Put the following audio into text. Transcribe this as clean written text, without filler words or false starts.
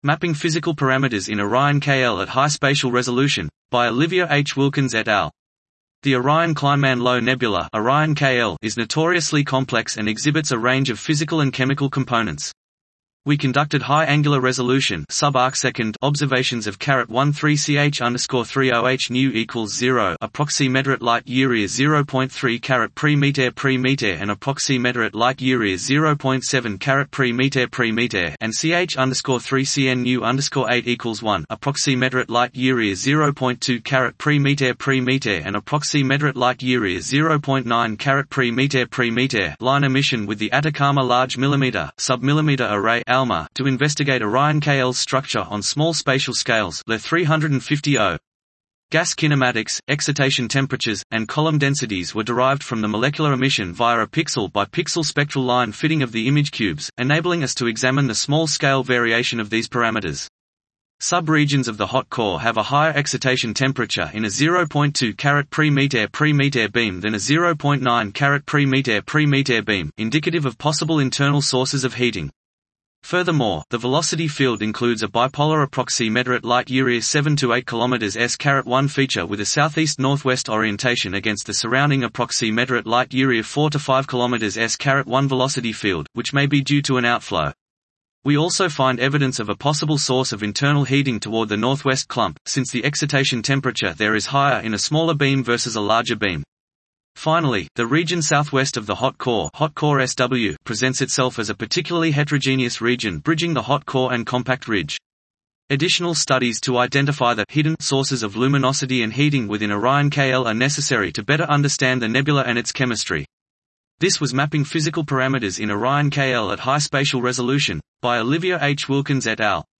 Mapping Physical Parameters in Orion KL at High Spatial Resolution, by Olivia H. Wilkins et al. The Orion-Kleinman-Low Nebula Orion KL is notoriously complex and exhibits a range of physical and chemical components. We conducted high angular resolution sub-arcsecond observations of 13ch_30h nu equals 0 approximeter light year 0.3 pre-meter and approximeter light year 0.7 pre-meter and ch_3cn nu_8 equals 1 approximeter light year 0.2 pre-meter and approximeter light year 0.9 pre-meter line emission with the Atacama Large Millimeter Submillimeter Array ALMA to investigate Orion KL's structure on small spatial scales Le 350O. Gas kinematics, excitation temperatures, and column densities were derived from the molecular emission via a pixel-by-pixel spectral line fitting of the image cubes, enabling us to examine the small-scale variation of these parameters. Sub-regions of the hot core have a higher excitation temperature in a 0.2 pre-meter beam than a 0.9 pre-meter beam, indicative of possible internal sources of heating. Furthermore, the velocity field includes a bipolar approximeter at light year 7 to 8 km s⁻1 feature with a southeast-northwest orientation against the surrounding approximeter at light year 4 to 5 km s⁻1 velocity field, which may be due to an outflow. We also find evidence of a possible source of internal heating toward the northwest clump, since the excitation temperature there is higher in a smaller beam versus a larger beam. Finally, the region southwest of the hot core SW presents itself as a particularly heterogeneous region bridging the hot core and compact ridge. Additional studies to identify the hidden sources of luminosity and heating within Orion KL are necessary to better understand the nebula and its chemistry. This was Mapping Physical Parameters in Orion KL at High Spatial Resolution, by Olivia H. Wilkins et al.